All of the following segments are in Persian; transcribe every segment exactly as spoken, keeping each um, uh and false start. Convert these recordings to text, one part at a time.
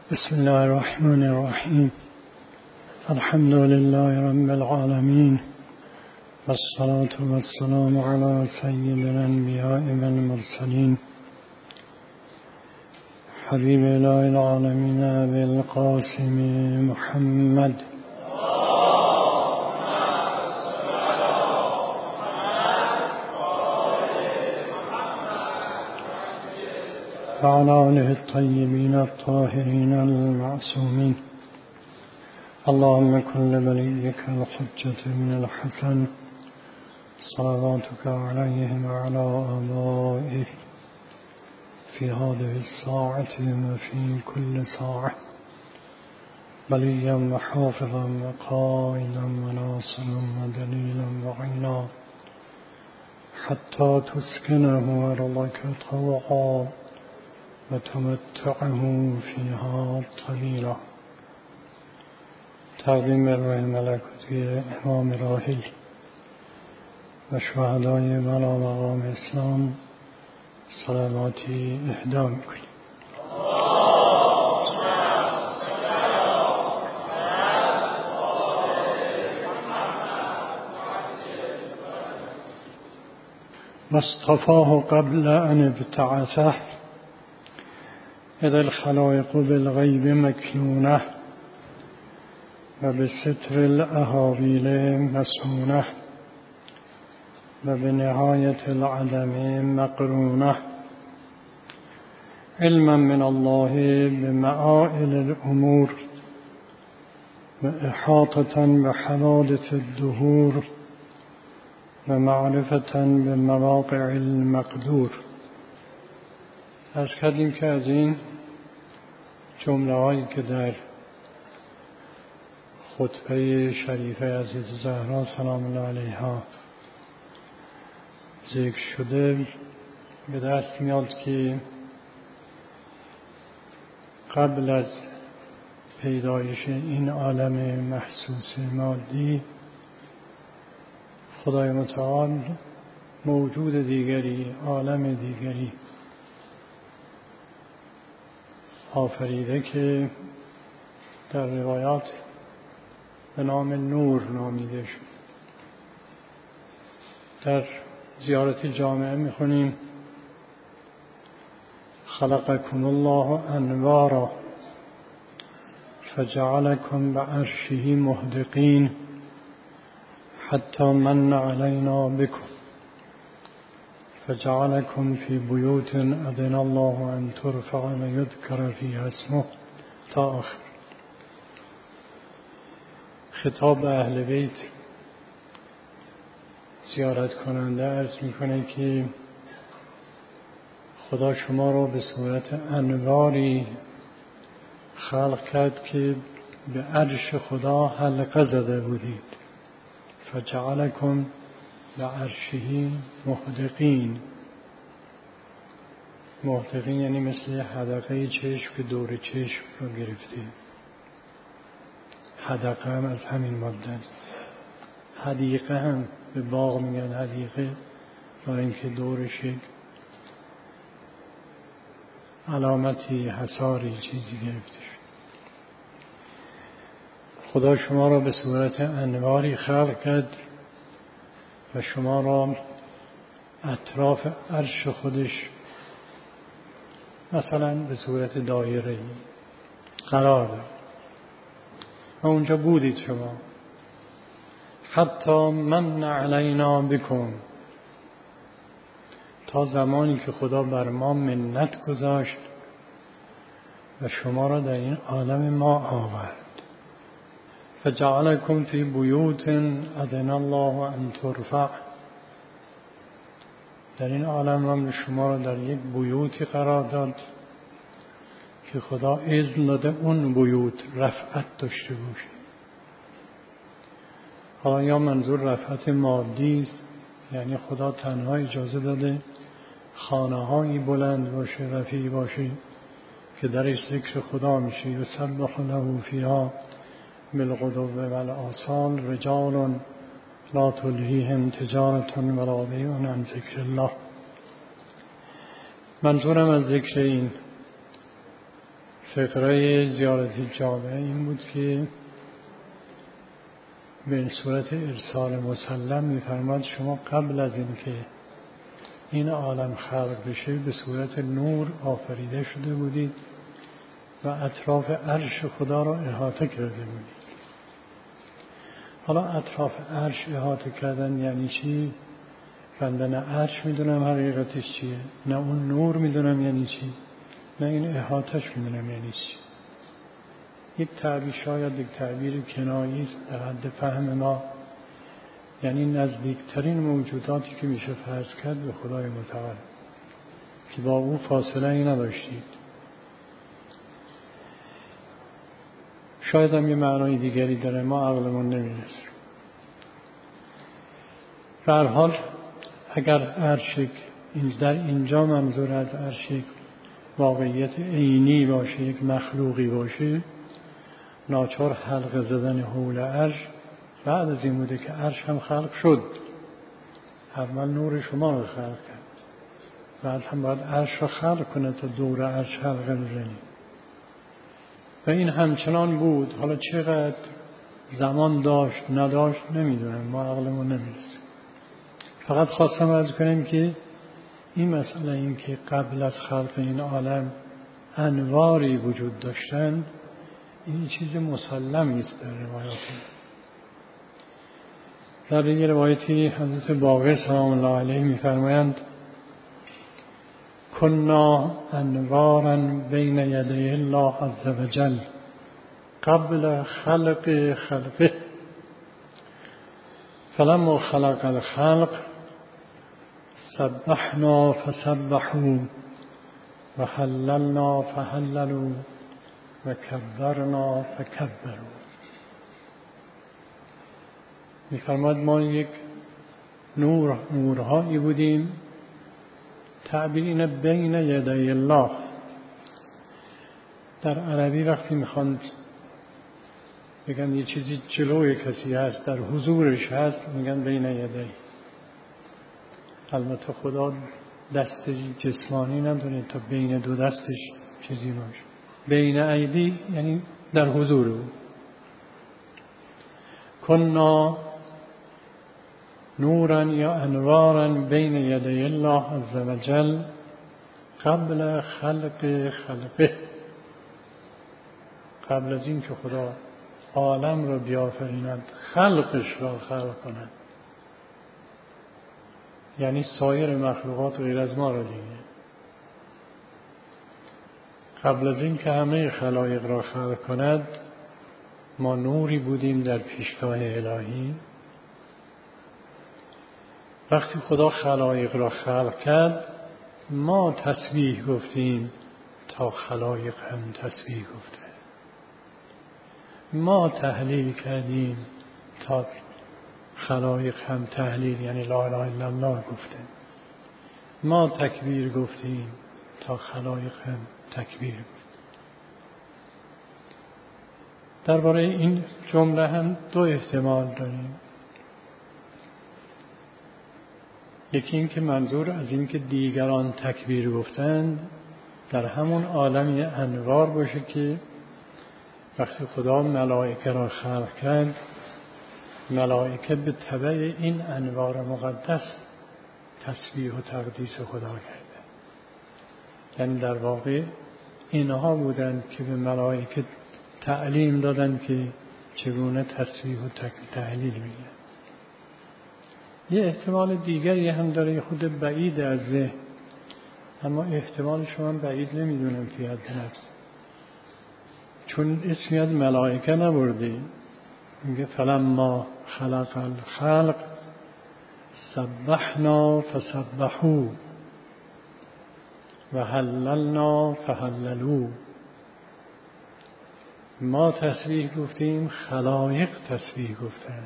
بسم الله الرحمن الرحيم. الحمد لله رب العالمين، والصلاة والسلام على سيد الأنبياء والمرسلين حبيب إله العالمين أبي القاسم محمد وعلى آله الطيبين الطاهرين المعصومين. اللهم كن لوليك الحجة من الحسن صلواتك عليه وعلى آبائه في هذه الساعة وفي كل ساعة وليا وحافظا وقائدا وناصرا ودليلا وعينا حتى تسكنه أرضك طوعا وتمتعه فيها طويلا. تقدیم روح ملکوتی امام راحل و شهدای بلا مقام اسلام صلواتی اهدا میکنیم. واصطفاه قبل ان ابتعثه إذا الخلائق بالغيب مكنونه وبستر الأهاويل مسونه وبنهاية العدم مقرونه علما من الله بمآل الأمور وإحاطة بحوادث الدهور ومعرفة بمواقع المقدور. از کردیم که از این جمله هایی که در خطبه شریفه عزیز زهرا سلام الله علیها ذکر شده به دست میاد که قبل از پیدایش این عالم محسوس مادی خدای متعال موجود دیگری، عالم دیگری آفریده که در روایات به نام نور نامیده شد. در زیارت جامعه میخونیم خلقکم الله انوارا فجعلکم بعرشه مهدقین حتی من علینا بکم فجعلكم في بيوت أذن الله أن ترفع ويذكر فيها اسمه تا آخر. خطاب اهل بیت زیارت کننده عرض میکنه که خدا شما را به صورت انواری خلق کرد که به عرش خدا حلقه زده بودید. فجعلكم به عرشه محدقین. محدقین یعنی مثل حدقه چشم که دور چشم رو گرفته. حدقه هم از همین ماده است. حدیقه هم به باغ میگن حدیقه، برای اینکه دورش یک علامتی حصاری چیزی گرفته شد. خدا شما را به صورت انواری خلق کرد و شما را اطراف عرش خودش مثلا به صورت دایره قرار داد و اونجا بودید شما. حتی من علینا بکم، تا زمانی که خدا بر ما منت گذاشت و شما را در این عالم ما آورد. فجعلكم في بيوت أذن الله أن ترفع. در این عالم هم شما را در یک بیوتی قرار داد که خدا اذن داده اون بیوت رفعت داشته باشه. حالا یا منظور رفعت مادی است، یعنی خدا تنها اجازه داده خانه هایی بلند باشه، رفیع باشه که درش ذکر خدا میشه. یسبح له فیها بالغدو والآصال رجال لا تلهیهم تجارة ولا بیع عن ذکر الله. منظورم از ذکر این فقره زیارت جامعه این بود که به صورت ارسال مسلم می‌فرماد شما قبل از اینکه این عالم خلق بشه به صورت نور آفریده شده بودید و اطراف عرش خدا را احاطه کرده بودید. حالا اطراف عرش احاطه کردن یعنی چی؟ بنده نه عرش میدونم حقیقتش چیه، نه اون نور میدونم یعنی چی، نه این احاطهش میدونم یعنی چی. یک تعبیر شاید یک تعبیر کنایی است در حد فهم ما، یعنی نزدیکترین موجوداتی که میشه فرض کرد به خدای متعال که با او فاصله ای نداشتید. شاید هم یه معنای دیگری داره، ما عقلمون نمیرسه. به هر حال اگر عرش در اینجا منظور از عرش واقعیت عینی باشه، یک مخلوقی باشه، ناچار حلقه زدن حول عرش بعد از این بوده که عرش هم خلق شد. اول نور شما رو خلق کرد، بعد هم باید عرش رو خلق کنه تا دور عرش حلقه بزنی و این همچنان بود. حالا چقدر زمان داشت نداشت نمیدونم، ما عقلمون نمیرسه. فقط خواستم عرض کنم که این مسئله این که قبل از خلق این عالم انواری وجود داشتند، این چیز مسلمی است در روایات. در یک روایتی حضرت باقر سلام الله علیه می‌فرمایند کنا انوارا بین یدی الله عز وجل قبل خلق خلقه فلما خلق الخلق سبحنا فسبحوا و حللنا فحللوا و کبرنا فکبروا. می‌فرماید ما یک نور نورهایی بودیم، تعبیر اینه بین یدی الله. در عربی وقتی میخوان بگن یه چیزی جلوی کسی هست، در حضورش هست، میگن بین یدی. البته خدا دست جسمانی نداره تا بین دو دستش چیزی باشه. بین ایدی یعنی در حضور او. کنا نورا یا انوارا بین یدی الله عز وجل قبل خلق خلقه. قبل از این که خدا عالم را بیافریند، خلقش را خلق کند، یعنی سایر مخلوقات غیر از ما را دیگه. قبل از این که همه خلایق را خلق کند ما نوری بودیم در پیشگاه الهی. وقتی خدا خلایق را خلق کرد ما تسبیح گفتیم تا خلایق هم تسبیح گفته، ما تهلیل کردیم تا خلایق هم تهلیل یعنی لا اله الا الله گفته، ما تکبیر گفتیم تا خلایق هم تکبیر گفته. درباره این جمله هم دو احتمال داریم. یکی این که منظور از این که دیگران تکبیر گفتند در همون عالمی انوار باشه که وقتی خدا ملائکه را خلق کرد، ملائکه به تبع این انوار مقدس تسبیح و تقدیس خدا کرده. یعنی در واقع اینها بودند که به ملائکه تعلیم دادند که چگونه تسبیح و تهلیل میگن. یه احتمال دیگری هم داره، خود بعید از ذهن، اما احتمالش من بعید نمیدونم فی حد نفس، چون اسمی از ملائکه نبرده. میگه فلما خلق الخلق سبحنا فسبحوا و حللنا فحللوا. ما تسبیح گفتیم، خلایق تسبیح گفتن.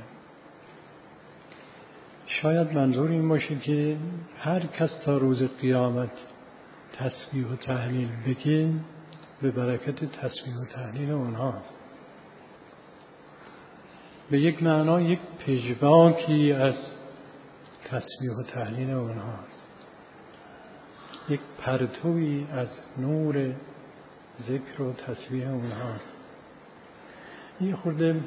شاید منظور این باشه که هر کس تا روز قیامت تسبیح و تهلیل بگه به برکت تسبیح و تهلیل اونهاست. به یک معنا یک پژواکی از تسبیح و تهلیل اونهاست، یک پرتوی از نور ذکر و تسبیح اونهاست. یه خورده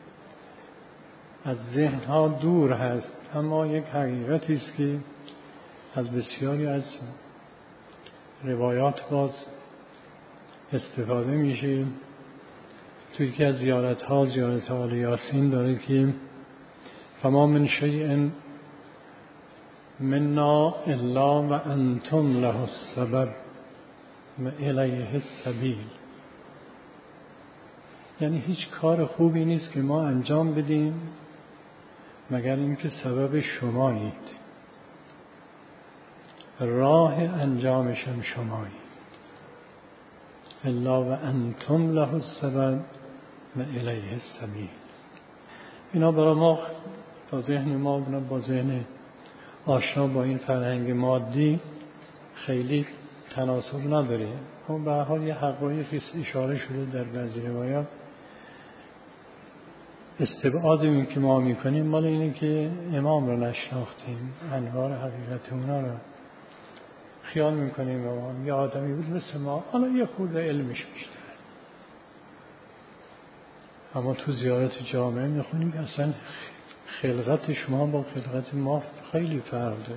از ذهن ها دور هست، اما یک حقیقتی است که از بسیاری از روایات باز استفاده میشه. توی یکی از زیارت ها، زیارت آل یاسین داره که فما من شیء منا الا و انتم له السبب و الیه السبیل. یعنی هیچ کار خوبی نیست که ما انجام بدیم مگر اینکه سبب شمایید، راه انجامش هم شمایید. الا و انتم له السبب و الیه السبیل. اینا برای ما تا ذهن ما با ذهن آشنا با این فرهنگ مادی خیلی تناسب نداره. اما به هر حال یه حقایقی اشاره شده در بعضی روایات. استبعاد این که ما میکنیم مال اینه که امام رو نشناختیم، انوار حقیقت اونا رو خیال میکنیم امام یه آدمی بود مثل ما، حالا یه خورده علمش بیشتر. اما تو زیارت جامعه میخونیم اصلا خلقت شما با خلقت ما خیلی فرق داره.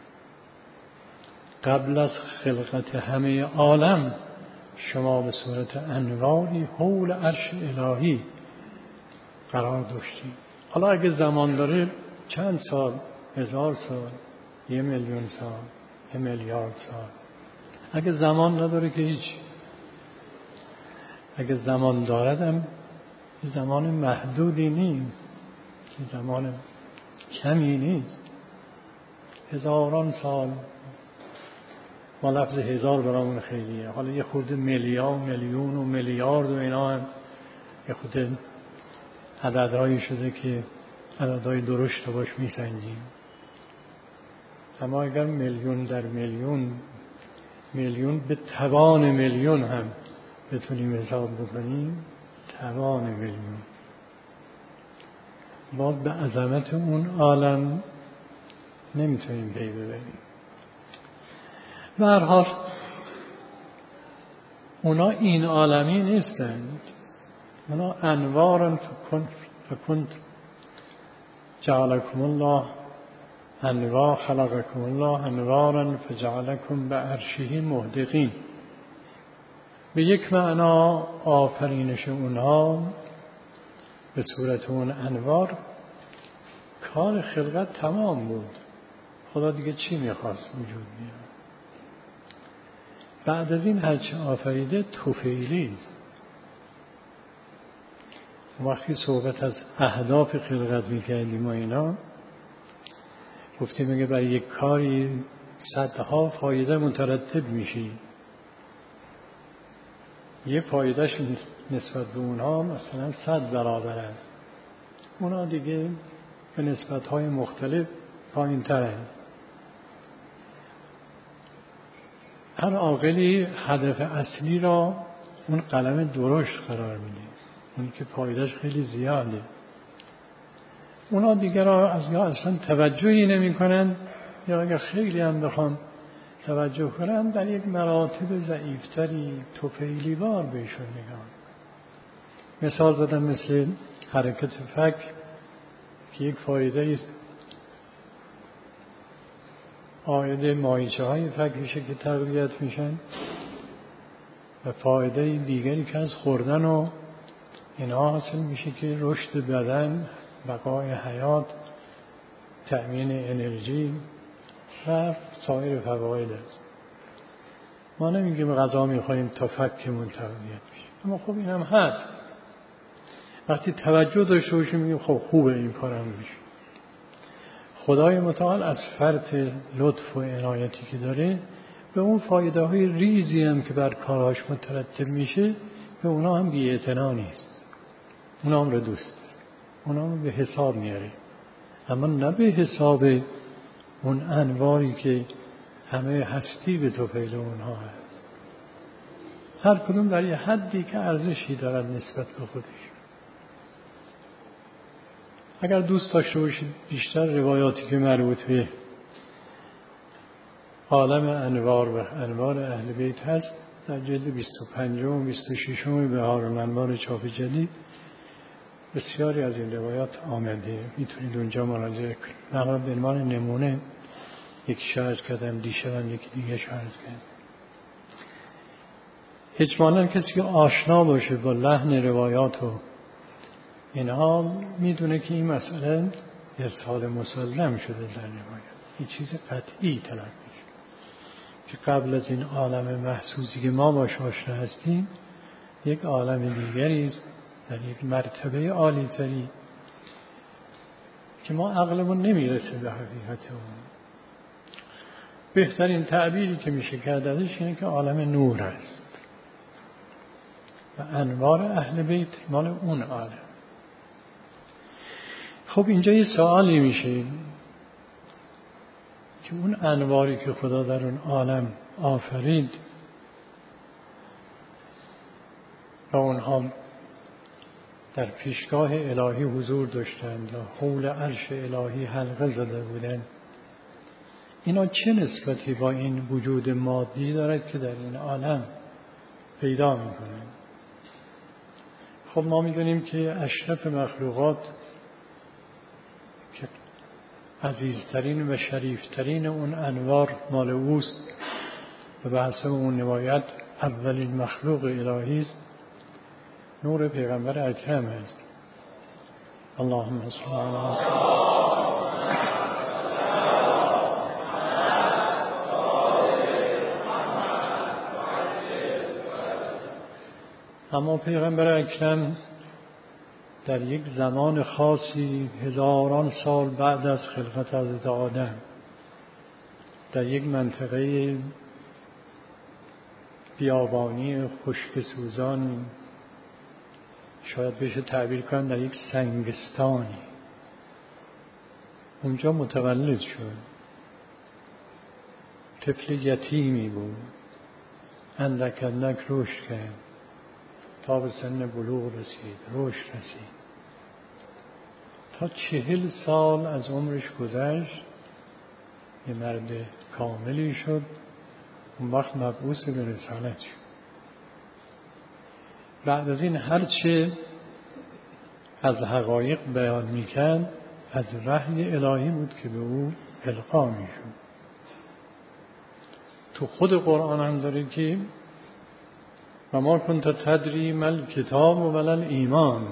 قبل از خلقت همه عالم شما به صورت انواری حول عرش الهی قرار داشتیم. حالا اگه زمان داره چند سال، هزار سال، یه میلیون سال، یه میلیارد سال. اگه زمان نداره که هیچ. اگه زمان داردم زمان محدودی نیست، زمان کمی نیست. هزاران سال، ما لفظ هزار برامون خیلیه، حالا یه خورده میلیارد و میلیون و میلیارد و اینا هم یه خورده عددهایی شده که عددهای درشت رو باش میسنجیم. اما اگر میلیون در میلیون، میلیون به توان میلیون هم بتونیم حساب بکنیم، توان میلیون، باز به عظمت اون عالم نمیتونیم پی ببریم. به هر حال اونا این عالمی نیستند، اونا انوارن فکنت جعلکم الله انوار خلقکم الله انوارا فجعلکم به عرشه مهدقین. به یک معنا آفرینش اونها به صورت اون انوار کار خلقت تمام بود. خدا دیگه چی میخواست وجود بیاد؟ بعد از این هرچه آفریده توفیلی است. وقتی صحبت از اهداف خلقت میکردیم و اینا گفتیم اگه برای یک کاری صدها فایده مترتب میشه، یه فایدهش نسبت به اونها مثلا صد برابر است، اونا دیگه به نسبت‌های مختلف پایین تره. هر عاقلی هدف اصلی را اون قلم درشت قرار میده، اون که فایدهش خیلی زیاده. اونا دیگه را از یا اصلا توجهی نمی کنن، یا اگر خیلی هم بخوان توجه کنن در یک مراتب ضعیفتری طفیلی وار بهشون نگاه. مثال زدم مثل حرکت فک که یک فایده است، عاید ماهیچه های فک میشه که تقویت میشن، و فایده دیگری که از خوردن و اینا حاصل میشه که رشد بدن، بقای حیات، تأمین انرژی و سایر فواید است. ما نمیگیم غذا میخوریم تا فکمون تقویت میشه، اما خب این هم هست. وقتی توجه داشته باشیم میگیم خب خوبه این کارم میشه. خدای متعال از فرط لطف و عنایتی که داره به اون فایده های ریزی هم که بر کارهاش مترتب میشه به اونا هم بی اعتنا نیست، اونا هم رو دوست داره، اونا هم به حساب میاره، اما نه به حساب اون انواری که همه هستی به توفیل اونها هست. هر کدوم در یه حدی که ارزشی دارد نسبت به خودش. اگر دوست داشته باشید بیشتر روایاتی که مربوط به عالم انوار و انوار اهل بیت هست در جلد بیست و پنج و بیست و شش بهار الانوار چاپ جدید بسیاری از این روایات آمده، میتونید اونجا مراجعه کنید. نقل به عنوان نمونه یک شعر کردم، دیشبم یکی دیگه شعر کردم. اجمالاً کسی که آشنا باشه با لحن روایات و اینها میدونه که این مسئله ارسال مسلم شده در روایات، این چیز قطعی طلب میشه که قبل از این عالم محسوسی که ما باش آشنا هستیم یک عالم دیگری است در یک مرتبه عالی تری که ما عقلمون نمیرسه به حقیقت اون. بهترین تعبیری که میشه کرد ازش اینه که عالم نور است و انوار اهل بیت مال اون عالم. خب اینجا یه سوالی میشه که اون انواری که خدا در اون عالم آفرید و اونها در پیشگاه الهی حضور داشتند و حول عرش الهی حلقه زده بودند، اینا چه نسبتی با این وجود مادی دارد که در این عالم پیدا میکنند؟ خب ما میدونیم که اشرف مخلوقات که عزیزترین و شریفترین اون انوار مال اوست و به حسب اون روایت اولین مخلوق الهی است، نور پیغمبر اکرم است. اللهم صل علی اما پیغمبر اکرم در یک زمان خاصی هزاران سال بعد از خلقت حضرت آدم در یک منطقه بیابانی خشک سوزان، شاید بشه تعبیر کنم در یک سنگستانی، اونجا متولد شد. طفل یتیمی بود، اندک اندک رشد کرد تا به سن بلوغ رسید، رشد رسید تا چهل سال از عمرش گذشت، یه مرد کاملی شد. اون وقت مبعوث به رسالت شد. بعد از این هرچه از حقایق بیان میکرد از وحی الهی بود که به او القا میشد. تو خود قرآن هم داره که و ما کنت تدری مل کتاب و ولل ایمان،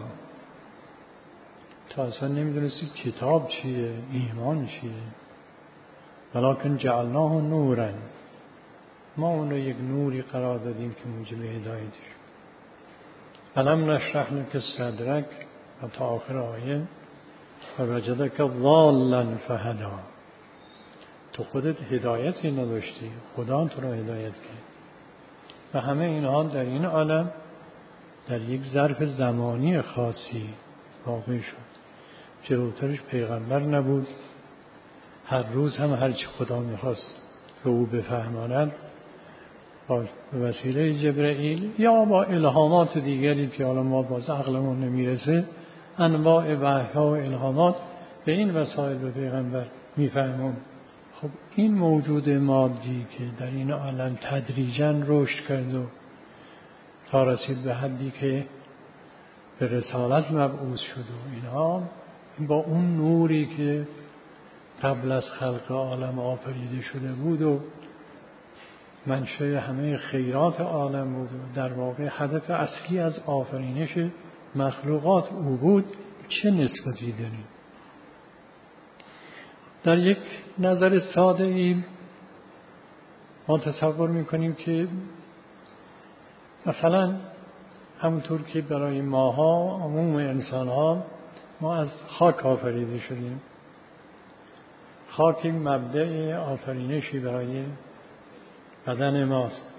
تا اصلا نمیدونستی کتاب چیه، ایمان چیه. ولکن جعلناه نورا، ما اون رو یک نوری قرار دادیم که موجب هدایت شد. الم نشرح لک صدرک و تا آخر آیه و وجدک ضالا فهدا. تو خودت هدایتی نداشتی، خدا تو رو هدایت کرد. و همه اینها در این عالم در یک ظرف زمانی خاصی واقع شد. جلوترش پیغمبر نبود، هر روز هم هرچی خدا میخواست که او بفهماند با وسیله جبرئیل یا با الهامات دیگری که حالا ما باز عقلمون نمیرسه، انواع وحی‌ها و الهامات به این وسایل به پیغمبر میفهمون. خب این موجود مادی که در این عالم تدریجاً رشد کرد و تا رسید به حدی که به رسالت مبعوث شد و اینها، با اون نوری که قبل از خلق عالم آفریده شده بود و منشأ همه خیرات عالم بود و در واقع هدف اصلی از آفرینش مخلوقات او بود، چه نسبتی داریم؟ در یک نظر ساده ای ما تصور میکنیم که مثلا همونطور که برای ماها عموم انسان ها ما از خاک آفریده شدیم، خاک مبدأ آفرینشی برای بدن ماست.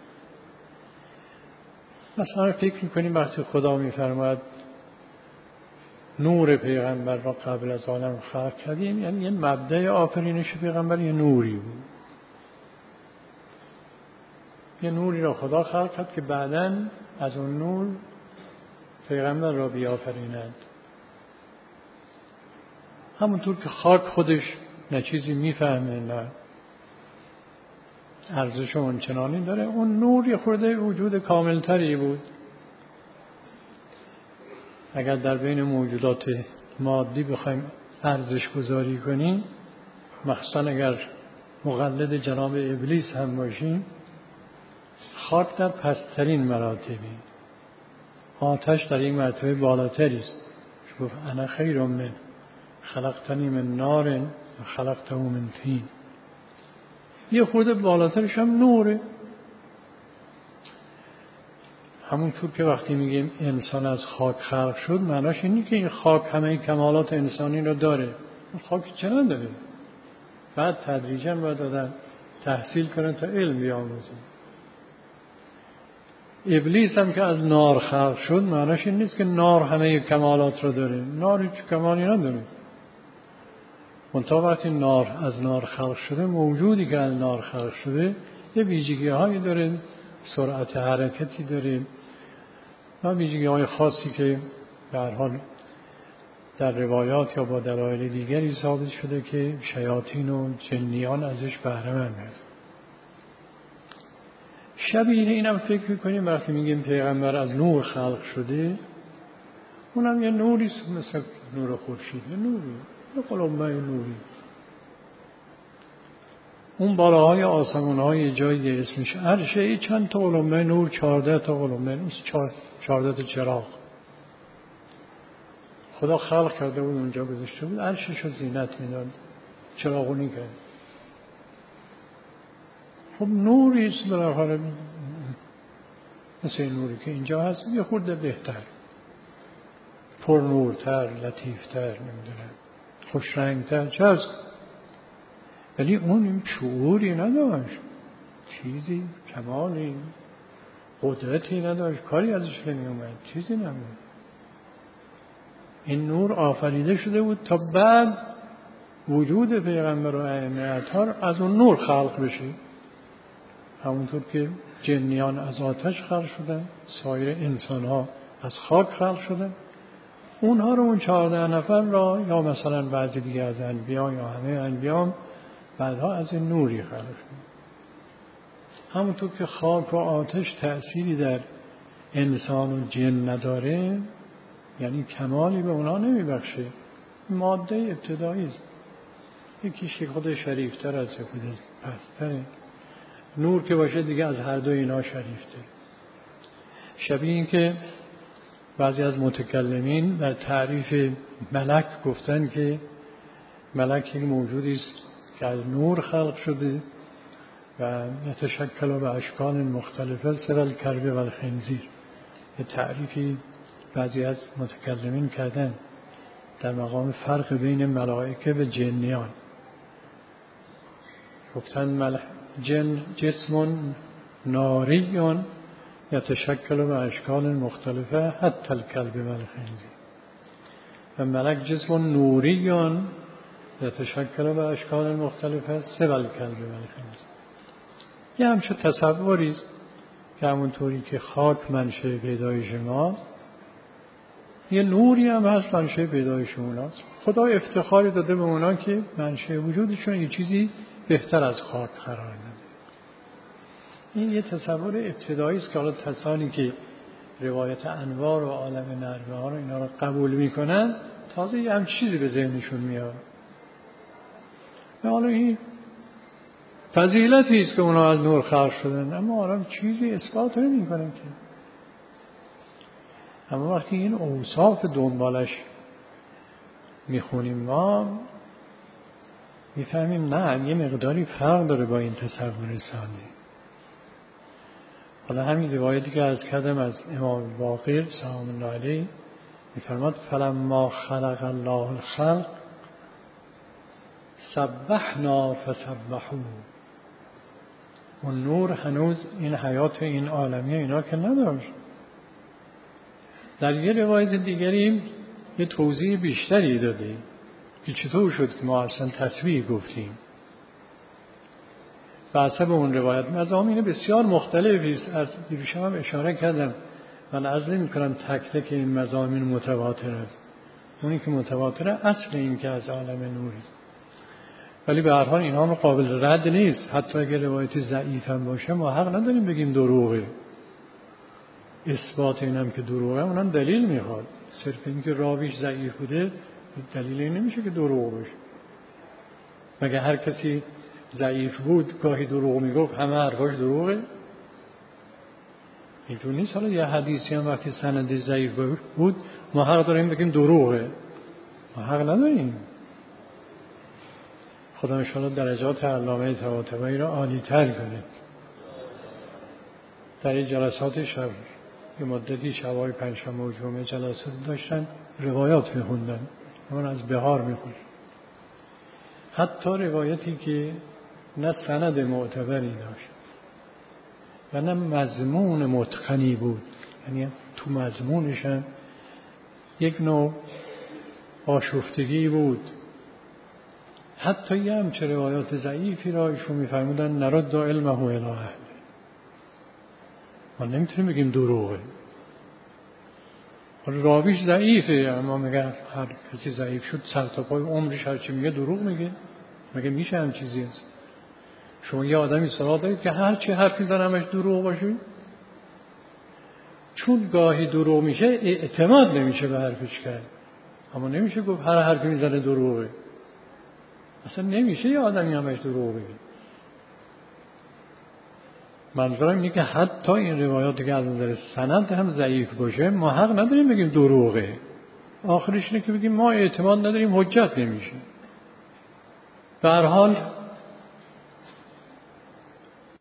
مثلا فکر میکنیم وقتی خدا میفرماید نور پیغمبر را قبل از عالم خلق کردیم، یعنی یه مبدأ آفرینش پیغمبر یه نوری بود، یه نوری را خدا خلق کرد که بعداً از اون نور پیغمبر را بیافریند. همونطور که خاک خودش نه چیزی میفهمه نه ارزش اونچنانی داره. اون نور یه خورده وجود کاملتری بود. اگر در بین موجودات مادی بخوایم ارزش گذاری کنیم، مخصوصا اگر مقلد جناب ابلیس هم باشیم، خاک در پسترین مراتبی، آتش در این مرتبه بالاتری است. گفت انا خیر من خلقتنی من نار و خلقته من طین. یه خورده بالاترش هم نوره. همونطور که وقتی میگیم انسان از خاک خلق شد، معناش اینه که این خاک همه کمالات انسانی رو داره. خاک چه نداره؟ بعد تدریجاً باید آدم تحصیل کنه تا علم بیاموزه. ابلیس هم که از نار خلق شد، معناش این نیست که نار همه کمالات رو داره. نار هیچ کمالی نداره. منتها وقتی نار از نار خلق شده، موجودی که از نار خلق شده یه ویژگی هایی داره، سرعت حرکتی داره و ویژگی های خاصی که به هر حال در روایات یا با دلایل دیگری ثابت شده که شیاطین و جنیان ازش بهره مند هست. شبیه اینم فکر میکنیم وقتی میگیم پیغمبر از نور خلق شده، اونم یه نوری مثل نور خورشید، یه نوری، یه قلمبه نوری. اون بالاهای آسمانهای جایی اسمش عرشه، چند تا قلمبه نور، چهارده تا قلمبه نور، چهارده تا چراغ خدا خلق کرده بود اونجا گذاشته بود، عرشش رو زینت میداد، چراغونی کرد. خب نوری است بالاخره، مثل نوری که اینجا هست، یه خورده بهتر، پر نورتر، لطیفتر، نمیدونم خوش رنگتر، چه هست. ولی اون این شعوری نداشت، چیزی، کمالی، قدرتی نداشت، کاری ازش نمی اومد، چیزی نبود. این نور آفریده شده بود تا بعد وجود پیغمبر و ائمه اطهار از اون نور خلق بشه. همونطور که جنیان از آتش خلق شدن، سایر انسان ها از خاک خلق شدن، اونها رو اون چهارده نفر را یا مثلا بعضی دیگه از انبیا یا همه انبیا بعدها از این نوری خلق شد. همونطور که خاک و آتش تأثیری در انسان و جن نداره، یعنی کمالی به اونا نمیبخشه، ماده ابتدایی است. یکیش خود شریفتر از خود پستره. نور که باشه دیگه از هر دو اینا شریفته. شبیه این که بعضی از متکلمین در تعریف ملک گفتن که ملک یک موجودی است که از نور خلق شده و یتشکل به اشکال مختلفه سوی الکلب و الخنزیر. یه تعریفی بعضی از متکلمین کردن در مقام فرق بین ملائکه و جنیان. گفتن ملک جن جسم ناریون یتشکل به اشکال مختلفه حتی الکلب و الخنزیر، و ملک جسم نوریون یتشکل به اشکال مختلفه سوی الکلب و الخنزیر. یه همچه تصوری است که همونطوری که خاک منشأ پیدایش ماست، یه نوری هم هست منشأ پیدایش اوناست. خدا افتخاری داده به اونا که منشأ وجودشون یه چیزی بهتر از خاک قرار نده. این یه تصور ابتدایی است که حالا کسانی که روایت انوار و عالم نرمه ها رو اینا رو قبول میکنن، تازه یه هم چیزی به ذهنشون میاد. حالا این فضیلتی است که اونا از نور خلق شدن، اما حالا چیزی اثبات نمیکنن که. اما وقتی این اوصاف دنبالش میخونیم ما میفهمیم نه، یه مقداری فرق داره با این تصور ثانی. حالا همین روایتی که عرض کردم از امام باقر سلام الله علیه میفرماد فلما خلق الله الخلق سبحنا فسبحوا. اون نور هنوز این حیات این عالمی اینا که نداشت. در یه روایت دیگری یه توضیح بیشتری داده که چطور شد که ما اصلا تصویر گفتیم. و حسب اون روایت مضامین بسیار مختلفی است. از دیروشم هم اشاره کردم، من عرض نمی‌کنم تک تک این مضامین متواتر است. اونی که متواتره اصل این که از عالم نور است. ولی به هر حال اینها هم قابل رد نیست. حتی اگر روایت ضعیف هم باشه ما حق نداریم بگیم دروغه. اثبات اینم که دروغه اونم دلیل میخواد. صرف اینکه راویش ضعیف بوده دلیل این نمیشه که دروغ باشه. مگه هر کسی ضعیف بود گاهی دروغ میگفت همه حرفاش دروغه؟ اینجور نیست. حالا یه حدیثی هم وقتی سند ضعیف بود ما حق داریم بگیم دروغه؟ ما حق نداریم. خدا انشاءالله درجات علامه طباطبایی را عالی تر کنه. در این جلسات شب یه مدتی شبای پنجشنبه و جمعه جلسات داشتن روایات میخوندن. من از بهار میخوند. حتی روایتی که نه سند معتبری داشت و نه مضمون متقنی بود، یعنی تو مضمونش هم یک نوع آشفتگی بود. حتی یه همچه روایات ضعیفی را ایشون میفرمودن نرد علمه الی اهله. ما نمیتونیم بگیم دروغه. راویش ضعیفه اما میگه هر کسی ضعیف شد سر تا پای عمرش هرچی میگه دروغ میگه. مگه میشه هم چیزی هست؟ شما یه آدمی سراغ دارید که هرچی حرفی زنه همش دروغ باشه؟ چون گاهی دروغ میشه اعتماد نمیشه به حرفش کرد. اما نمیشه گفت هر حرفی میزنه دروغه. اصلا نمیشه یه آدمی همش دروغ بگه. منظورم اینه که حتی این روایاتی که از نظر سند هم ضعیف باشه ما حق نداریم بگیم دروغه. آخرش اینه که بگیم ما اعتماد نداریم، حجت نمیشه. به هر حال